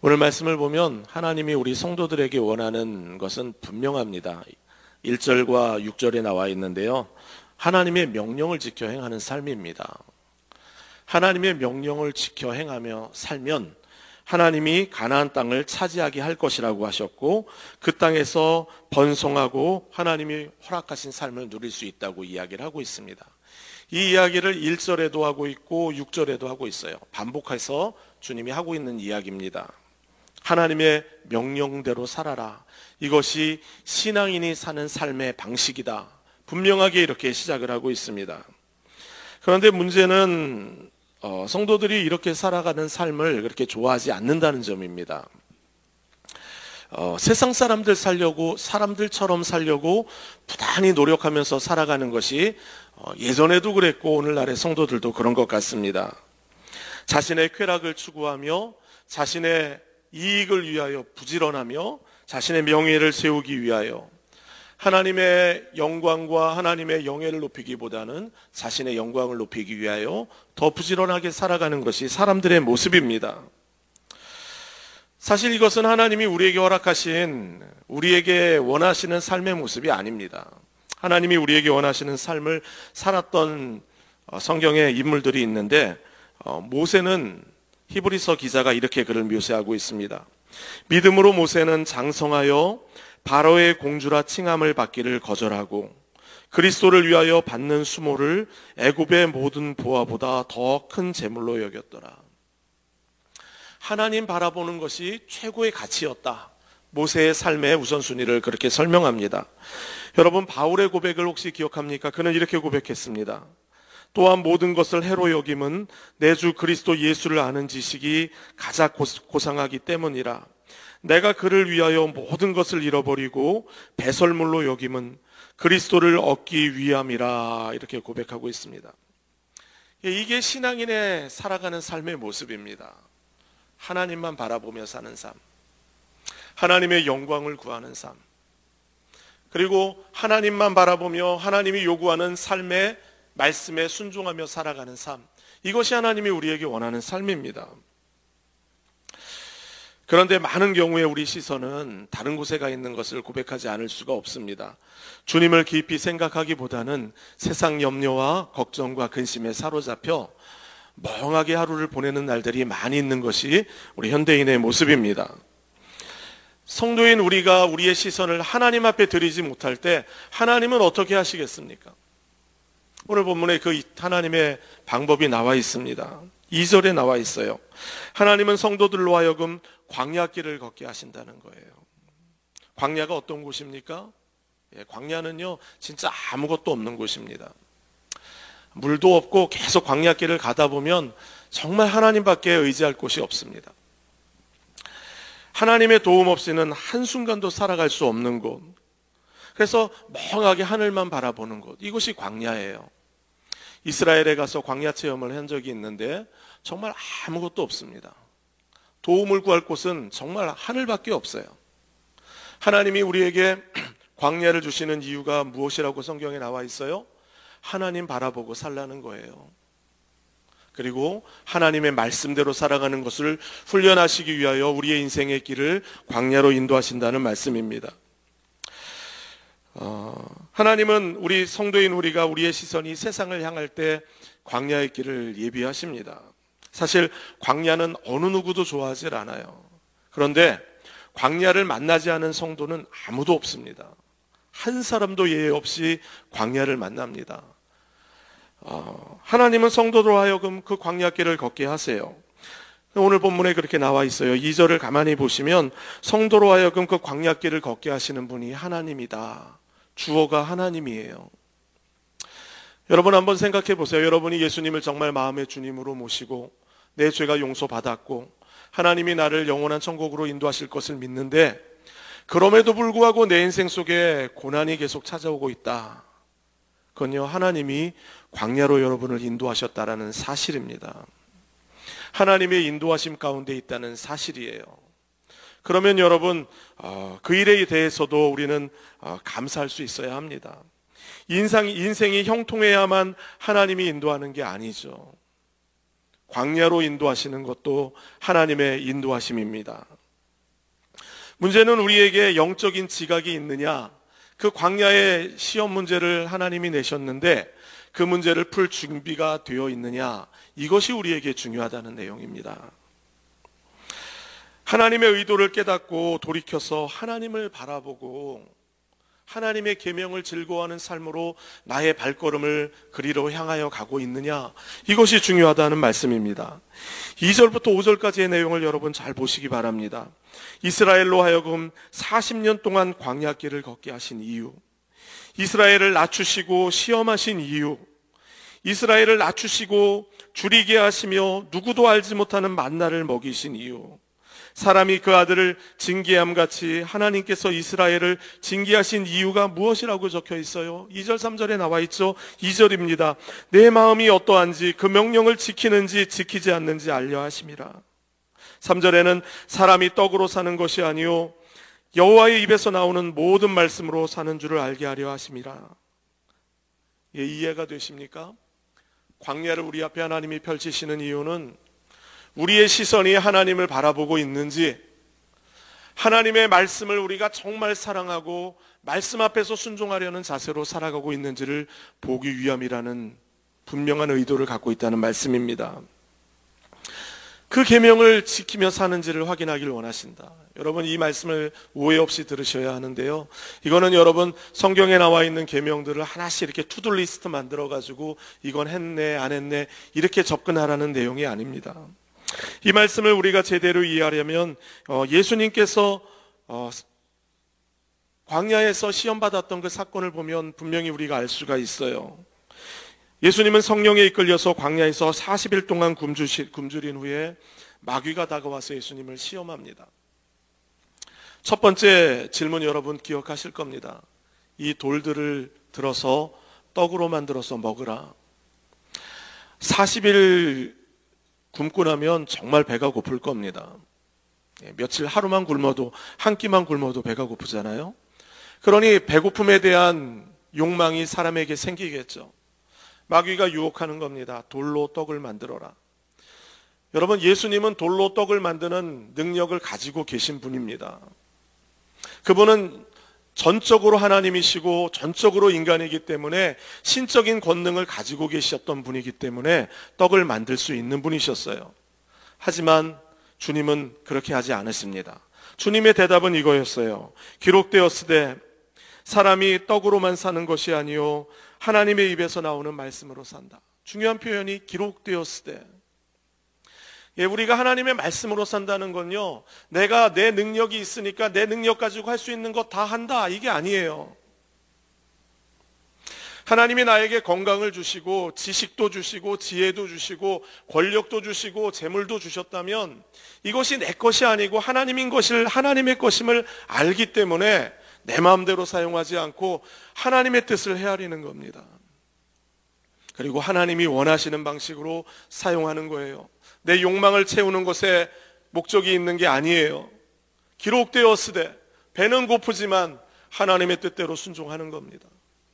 오늘 말씀을 보면 하나님이 우리 성도들에게 원하는 것은 분명합니다. 1절과 6절에 나와 있는데요. 하나님의 명령을 지켜 행하는 삶입니다. 하나님의 명령을 지켜 행하며 살면 하나님이 가나안 땅을 차지하게 할 것이라고 하셨고, 그 땅에서 번성하고 하나님이 허락하신 삶을 누릴 수 있다고 이야기를 하고 있습니다. 이 이야기를 1절에도 하고 있고 6절에도 하고 있어요. 반복해서 주님이 하고 있는 이야기입니다. 하나님의 명령대로 살아라. 이것이 신앙인이 사는 삶의 방식이다. 분명하게 이렇게 시작을 하고 있습니다. 그런데 문제는 성도들이 이렇게 살아가는 삶을 그렇게 좋아하지 않는다는 점입니다. 세상 사람들처럼 살려고 부단히 노력하면서 살아가는 것이 예전에도 그랬고 오늘날의 성도들도 그런 것 같습니다. 자신의 쾌락을 추구하며 자신의 이익을 위하여 부지런하며 자신의 명예를 세우기 위하여 하나님의 영광과 하나님의 영예를 높이기보다는 자신의 영광을 높이기 위하여 더 부지런하게 살아가는 것이 사람들의 모습입니다. 사실 이것은 하나님이 우리에게 허락하신, 우리에게 원하시는 삶의 모습이 아닙니다. 하나님이 우리에게 원하시는 삶을 살았던 성경의 인물들이 있는데, 모세는 히브리서 기자가 이렇게 그를 묘사하고 있습니다. 믿음으로 모세는 장성하여 바로의 공주라 칭함을 받기를 거절하고 그리스도를 위하여 받는 수모를 애굽의 모든 보화보다 더 큰 재물로 여겼더라. 하나님 바라보는 것이 최고의 가치였다. 모세의 삶의 우선순위를 그렇게 설명합니다. 여러분, 바울의 고백을 혹시 기억합니까? 그는 이렇게 고백했습니다. 또한 모든 것을 해로 여김은 내 주 그리스도 예수를 아는 지식이 가장 고상하기 때문이라. 내가 그를 위하여 모든 것을 잃어버리고 배설물로 여김은 그리스도를 얻기 위함이라. 이렇게 고백하고 있습니다. 이게 신앙인의 살아가는 삶의 모습입니다. 하나님만 바라보며 사는 삶, 하나님의 영광을 구하는 삶, 그리고 하나님만 바라보며 하나님이 요구하는 삶의 말씀에 순종하며 살아가는 삶, 이것이 하나님이 우리에게 원하는 삶입니다. 그런데 많은 경우에 우리 시선은 다른 곳에 가 있는 것을 고백하지 않을 수가 없습니다. 주님을 깊이 생각하기보다는 세상 염려와 걱정과 근심에 사로잡혀 멍하게 하루를 보내는 날들이 많이 있는 것이 우리 현대인의 모습입니다. 성도인 우리가 우리의 시선을 하나님 앞에 드리지 못할 때 하나님은 어떻게 하시겠습니까? 오늘 본문에 그 하나님의 방법이 나와 있습니다. 2절에 나와 있어요. 하나님은 성도들로 하여금 광야길을 걷게 하신다는 거예요. 광야가 어떤 곳입니까? 광야는요, 진짜 아무것도 없는 곳입니다. 물도 없고 계속 광야길을 가다 보면 정말 하나님밖에 의지할 곳이 없습니다. 하나님의 도움 없이는 한순간도 살아갈 수 없는 곳. 그래서 멍하게 하늘만 바라보는 곳. 이곳이 광야예요. 이스라엘에 가서 광야 체험을 한 적이 있는데 정말 아무것도 없습니다. 도움을 구할 곳은 정말 하늘밖에 없어요. 하나님이 우리에게 광야를 주시는 이유가 무엇이라고 성경에 나와 있어요? 하나님 바라보고 살라는 거예요. 그리고 하나님의 말씀대로 살아가는 것을 훈련하시기 위하여 우리의 인생의 길을 광야로 인도하신다는 말씀입니다. 하나님은 우리 성도인 우리가 우리의 시선이 세상을 향할 때 광야의 길을 예비하십니다. 사실 광야는 어느 누구도 좋아하지 않아요. 그런데 광야를 만나지 않은 성도는 아무도 없습니다. 한 사람도 예외 없이 광야를 만납니다. 하나님은 성도로 하여금 그 광야길을 걷게 하세요. 오늘 본문에 그렇게 나와 있어요. 2절을 가만히 보시면 성도로 하여금 그 광야길을 걷게 하시는 분이 하나님이다. 주어가 하나님이에요. 여러분 한번 생각해 보세요. 여러분이 예수님을 정말 마음의 주님으로 모시고 내 죄가 용서받았고 하나님이 나를 영원한 천국으로 인도하실 것을 믿는데 그럼에도 불구하고 내 인생 속에 고난이 계속 찾아오고 있다. 그건요, 하나님이 광야로 여러분을 인도하셨다라는 사실입니다. 하나님의 인도하심 가운데 있다는 사실이에요. 그러면 여러분, 그 일에 대해서도 우리는 감사할 수 있어야 합니다. 인생이 형통해야만 하나님이 인도하는 게 아니죠. 광야로 인도하시는 것도 하나님의 인도하심입니다. 문제는 우리에게 영적인 지각이 있느냐, 그 광야의 시험 문제를 하나님이 내셨는데 그 문제를 풀 준비가 되어 있느냐, 이것이 우리에게 중요하다는 내용입니다. 하나님의 의도를 깨닫고 돌이켜서 하나님을 바라보고 하나님의 계명을 즐거워하는 삶으로 나의 발걸음을 그리로 향하여 가고 있느냐, 이것이 중요하다는 말씀입니다. 2절부터 5절까지의 내용을 여러분 잘 보시기 바랍니다. 이스라엘로 하여금 40년 동안 광야길을 걷게 하신 이유, 이스라엘을 낮추시고 시험하신 이유, 이스라엘을 낮추시고 줄이게 하시며 누구도 알지 못하는 만나를 먹이신 이유, 사람이 그 아들을 징계함 같이 하나님께서 이스라엘을 징계하신 이유가 무엇이라고 적혀 있어요? 2절 3절에 나와 있죠. 2절입니다. 내 마음이 어떠한지 그 명령을 지키는지 지키지 않는지 알려 하심이라. 3절에는 사람이 떡으로 사는 것이 아니요 여호와의 입에서 나오는 모든 말씀으로 사는 줄을 알게 하려 하심이라. 예, 이해가 되십니까? 광야를 우리 앞에 하나님이 펼치시는 이유는 우리의 시선이 하나님을 바라보고 있는지, 하나님의 말씀을 우리가 정말 사랑하고 말씀 앞에서 순종하려는 자세로 살아가고 있는지를 보기 위함이라는 분명한 의도를 갖고 있다는 말씀입니다. 그 계명을 지키며 사는지를 확인하기를 원하신다. 여러분, 이 말씀을 오해 없이 들으셔야 하는데요, 이거는 여러분 성경에 나와 있는 계명들을 하나씩 이렇게 투두리스트 만들어가지고 이건 했네 안 했네 이렇게 접근하라는 내용이 아닙니다. 이 말씀을 우리가 제대로 이해하려면 예수님께서 광야에서 시험받았던 그 사건을 보면 분명히 우리가 알 수가 있어요. 예수님은 성령에 이끌려서 광야에서 40일 동안 굶주린 후에 마귀가 다가와서 예수님을 시험합니다. 첫 번째 질문 여러분 기억하실 겁니다. 이 돌들을 들어서 떡으로 만들어서 먹으라. 40일 굶고 나면 정말 배가 고플 겁니다. 며칠 하루만 굶어도, 한 끼만 굶어도 배가 고프잖아요. 그러니 배고픔에 대한 욕망이 사람에게 생기겠죠. 마귀가 유혹하는 겁니다. 돌로 떡을 만들어라. 여러분, 예수님은 돌로 떡을 만드는 능력을 가지고 계신 분입니다. 그분은 전적으로 하나님이시고 전적으로 인간이기 때문에 신적인 권능을 가지고 계셨던 분이기 때문에 떡을 만들 수 있는 분이셨어요. 하지만 주님은 그렇게 하지 않으십니다. 주님의 대답은 이거였어요. 기록되었으되 사람이 떡으로만 사는 것이 아니요 하나님의 입에서 나오는 말씀으로 산다. 중요한 표현이 기록되었으되. 예, 우리가 하나님의 말씀으로 산다는 건요, 내가 내 능력이 있으니까 내 능력 가지고 할 수 있는 거 다 한다, 이게 아니에요. 하나님이 나에게 건강을 주시고 지식도 주시고 지혜도 주시고 권력도 주시고 재물도 주셨다면 이것이 내 것이 아니고 하나님의 것임을 알기 때문에 내 마음대로 사용하지 않고 하나님의 뜻을 헤아리는 겁니다. 그리고 하나님이 원하시는 방식으로 사용하는 거예요. 내 욕망을 채우는 것에 목적이 있는 게 아니에요. 기록되었으되, 배는 고프지만 하나님의 뜻대로 순종하는 겁니다.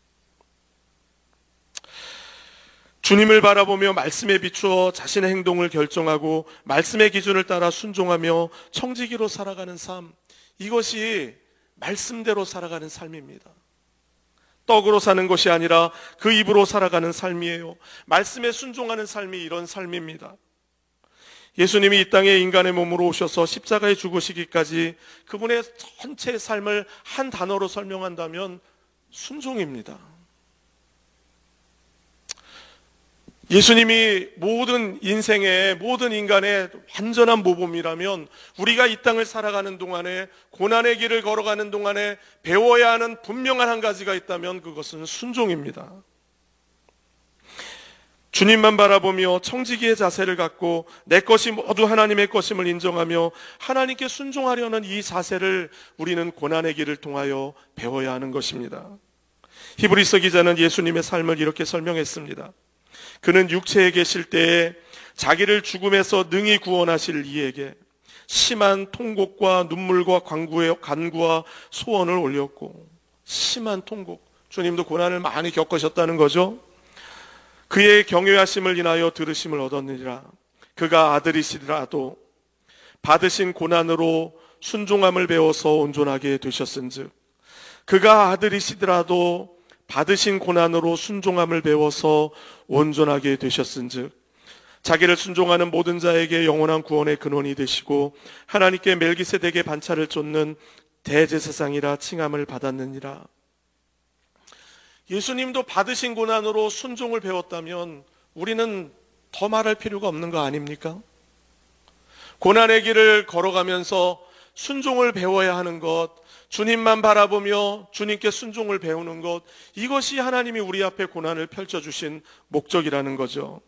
주님을 바라보며 말씀에 비추어 자신의 행동을 결정하고 말씀의 기준을 따라 순종하며 청지기로 살아가는 삶, 이것이 말씀대로 살아가는 삶입니다. 떡으로 사는 것이 아니라 그 입으로 살아가는 삶이에요. 말씀에 순종하는 삶이 이런 삶입니다. 예수님이 이 땅에 인간의 몸으로 오셔서 십자가에 죽으시기까지 그분의 전체 삶을 한 단어로 설명한다면 순종입니다. 예수님이 모든 인생의 모든 인간의 완전한 모범이라면 우리가 이 땅을 살아가는 동안에, 고난의 길을 걸어가는 동안에 배워야 하는 분명한 한 가지가 있다면 그것은 순종입니다. 주님만 바라보며 청지기의 자세를 갖고 내 것이 모두 하나님의 것임을 인정하며 하나님께 순종하려는 이 자세를 우리는 고난의 길을 통하여 배워야 하는 것입니다. 히브리서 기자는 예수님의 삶을 이렇게 설명했습니다. 그는 육체에 계실 때에 자기를 죽음에서 능히 구원하실 이에게 심한 통곡과 눈물과 간구와 소원을 올렸고, 심한 통곡, 주님도 고난을 많이 겪으셨다는 거죠. 그의 경외하심을 인하여 들으심을 얻었느니라. 그가 아들이시더라도 받으신 고난으로 순종함을 배워서 온전하게 되셨은즉 그가 아들이시더라도 받으신 고난으로 순종함을 배워서 온전하게 되셨은즉 자기를 순종하는 모든 자에게 영원한 구원의 근원이 되시고 하나님께 멜기세덱의 반차를 쫓는 대제사장이라 칭함을 받았느니라. 예수님도 받으신 고난으로 순종을 배웠다면 우리는 더 말할 필요가 없는 거 아닙니까? 고난의 길을 걸어가면서 순종을 배워야 하는 것, 주님만 바라보며 주님께 순종을 배우는 것, 이것이 하나님이 우리 앞에 고난을 펼쳐주신 목적이라는 거죠.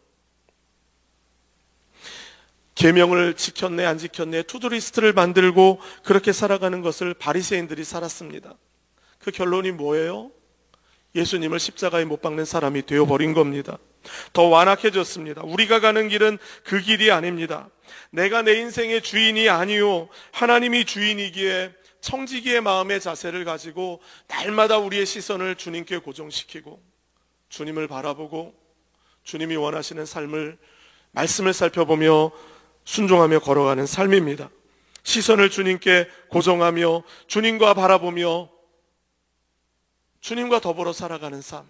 계명을 지켰네 안 지켰네 투두리스트를 만들고 그렇게 살아가는 것을 바리새인들이 살았습니다. 그 결론이 뭐예요? 예수님을 십자가에 못 박는 사람이 되어버린 겁니다. 더 완악해졌습니다. 우리가 가는 길은 그 길이 아닙니다. 내가 내 인생의 주인이 아니요 하나님이 주인이기에 청지기의 마음의 자세를 가지고 날마다 우리의 시선을 주님께 고정시키고 주님을 바라보고 주님이 원하시는 삶을 말씀을 살펴보며 순종하며 걸어가는 삶입니다. 시선을 주님께 고정하며 주님과 바라보며 주님과 더불어 살아가는 삶.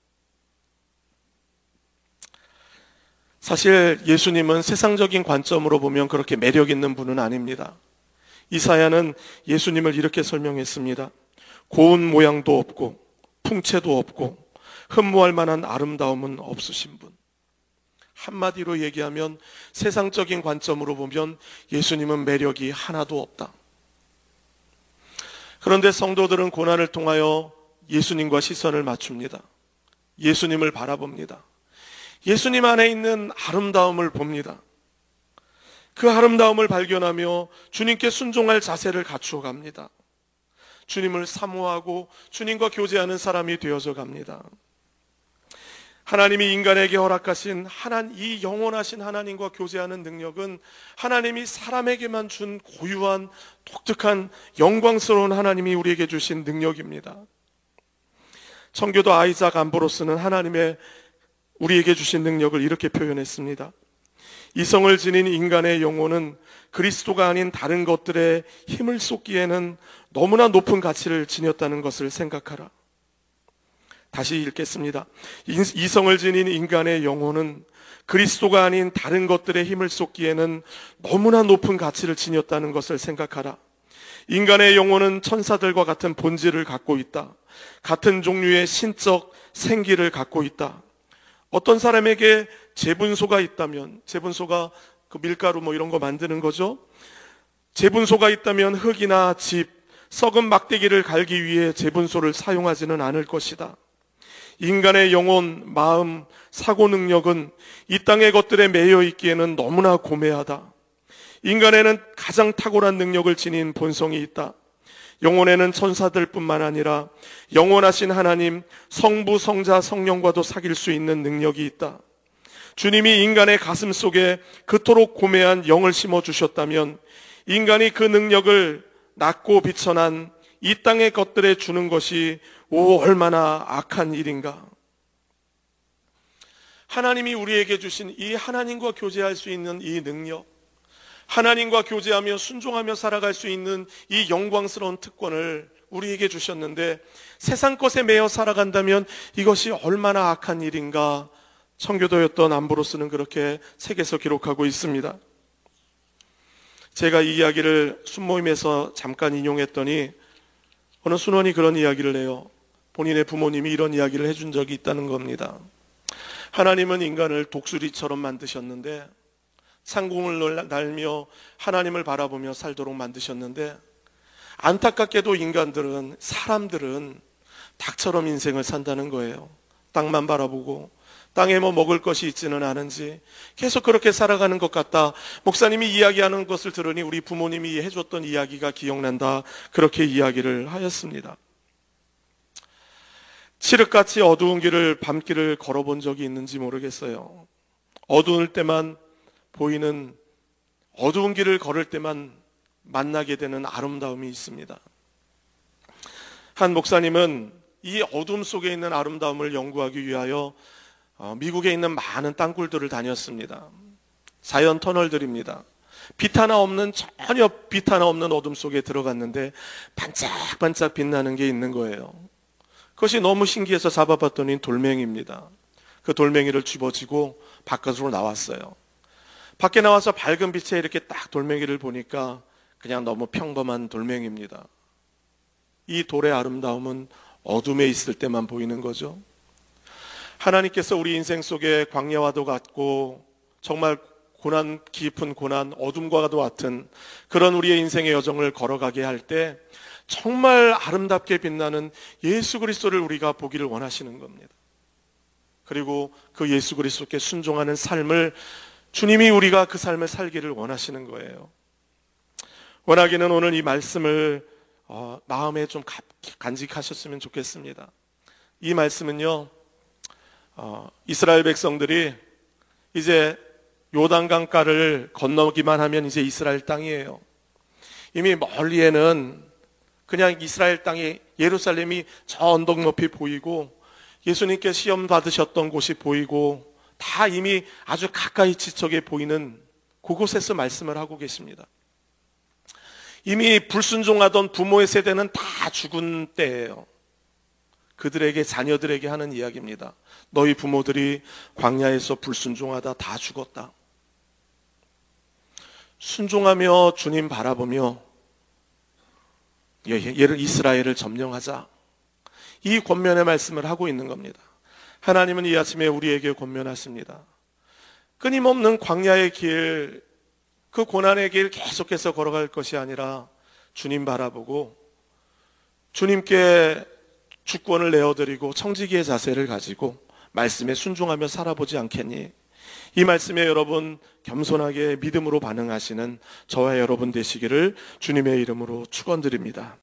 사실 예수님은 세상적인 관점으로 보면 그렇게 매력 있는 분은 아닙니다. 이사야는 예수님을 이렇게 설명했습니다. 고운 모양도 없고 풍채도 없고 흠모할 만한 아름다움은 없으신 분. 한마디로 얘기하면 세상적인 관점으로 보면 예수님은 매력이 하나도 없다. 그런데 성도들은 고난을 통하여 예수님과 시선을 맞춥니다. 예수님을 바라봅니다. 예수님 안에 있는 아름다움을 봅니다. 그 아름다움을 발견하며 주님께 순종할 자세를 갖추어 갑니다. 주님을 사모하고 주님과 교제하는 사람이 되어져 갑니다. 하나님이 인간에게 허락하신 이 영원하신 하나님과 교제하는 능력은 하나님이 사람에게만 준 고유한 독특한 영광스러운 하나님이 우리에게 주신 능력입니다. 청교도 아이작 암브로스는 하나님의 우리에게 주신 능력을 이렇게 표현했습니다. 이성을 지닌 인간의 영혼은 그리스도가 아닌 다른 것들에 힘을 쏟기에는 너무나 높은 가치를 지녔다는 것을 생각하라. 다시 읽겠습니다. 이성을 지닌 인간의 영혼은 그리스도가 아닌 다른 것들에 힘을 쏟기에는 너무나 높은 가치를 지녔다는 것을 생각하라. 인간의 영혼은 천사들과 같은 본질을 갖고 있다. 같은 종류의 신적 생기를 갖고 있다. 어떤 사람에게 제분소가 있다면, 제분소가 그 밀가루 뭐 이런 거 만드는 거죠. 제분소가 있다면 흙이나 집, 썩은 막대기를 갈기 위해 제분소를 사용하지는 않을 것이다. 인간의 영혼, 마음, 사고 능력은 이 땅의 것들에 매여 있기에는 너무나 고매하다. 인간에는 가장 탁월한 능력을 지닌 본성이 있다. 영혼에는 천사들뿐만 아니라 영원하신 하나님, 성부, 성자, 성령과도 사귈 수 있는 능력이 있다. 주님이 인간의 가슴 속에 그토록 고매한 영을 심어주셨다면 인간이 그 능력을 낮고 비천한 이 땅의 것들에 주는 것이 얼마나 악한 일인가. 하나님이 우리에게 주신 이 하나님과 교제할 수 있는 이 능력, 하나님과 교제하며 순종하며 살아갈 수 있는 이 영광스러운 특권을 우리에게 주셨는데 세상 것에 매여 살아간다면 이것이 얼마나 악한 일인가. 청교도였던 암브로스는 그렇게 책에서 기록하고 있습니다. 제가 이 이야기를 순모임에서 잠깐 인용했더니 어느 순원이 그런 이야기를 해요. 본인의 부모님이 이런 이야기를 해준 적이 있다는 겁니다. 하나님은 인간을 독수리처럼 만드셨는데 상궁을 날며 하나님을 바라보며 살도록 만드셨는데 안타깝게도 인간들은, 사람들은 닭처럼 인생을 산다는 거예요. 땅만 바라보고 땅에 뭐 먹을 것이 있지는 않은지 계속 그렇게 살아가는 것 같다. 목사님이 이야기하는 것을 들으니 우리 부모님이 해줬던 이야기가 기억난다. 그렇게 이야기를 하였습니다. 칠흑같이 어두운 길을 밤길을 걸어본 적이 있는지 모르겠어요. 어두울 때만 보이는, 어두운 길을 걸을 때만 만나게 되는 아름다움이 있습니다. 한 목사님은 이 어둠 속에 있는 아름다움을 연구하기 위하여 미국에 있는 많은 땅굴들을 다녔습니다. 자연 터널들입니다. 전혀 빛 하나 없는 어둠 속에 들어갔는데 반짝반짝 빛나는 게 있는 거예요. 그것이 너무 신기해서 잡아봤더니 돌멩이입니다. 그 돌멩이를 집어지고 바깥으로 나왔어요. 밖에 나와서 밝은 빛에 이렇게 딱 돌멩이를 보니까 그냥 너무 평범한 돌멩이입니다. 이 돌의 아름다움은 어둠에 있을 때만 보이는 거죠. 하나님께서 우리 인생 속에 광야와도 같고 정말 고난, 깊은 고난, 어둠과도 같은 그런 우리의 인생의 여정을 걸어가게 할 때 정말 아름답게 빛나는 예수 그리스도를 우리가 보기를 원하시는 겁니다. 그리고 그 예수 그리스도께 순종하는 삶을 주님이 우리가 그 삶을 살기를 원하시는 거예요. 원하기는 오늘 이 말씀을 마음에 좀 간직하셨으면 좋겠습니다. 이 말씀은요, 이스라엘 백성들이 이제 요단강가를 건너기만 하면 이제 이스라엘 땅이에요. 이미 멀리에는 그냥 이스라엘 땅이, 예루살렘이 저 언덕 높이 보이고 예수님께 시험 받으셨던 곳이 보이고 다 이미 아주 가까이 지척에 보이는 그곳에서 말씀을 하고 계십니다. 이미 불순종하던 부모의 세대는 다 죽은 때예요. 그들에게, 자녀들에게 하는 이야기입니다. 너희 부모들이 광야에서 불순종하다 다 죽었다. 순종하며 주님 바라보며 얘를 이스라엘을 점령하자. 이 권면의 말씀을 하고 있는 겁니다. 하나님은 이 아침에 우리에게 권면하십니다. 끊임없는 광야의 길, 그 고난의 길 계속해서 걸어갈 것이 아니라 주님 바라보고 주님께 주권을 내어드리고 청지기의 자세를 가지고 말씀에 순종하며 살아보지 않겠니? 이 말씀에 여러분 겸손하게 믿음으로 반응하시는 저와 여러분 되시기를 주님의 이름으로 축원드립니다.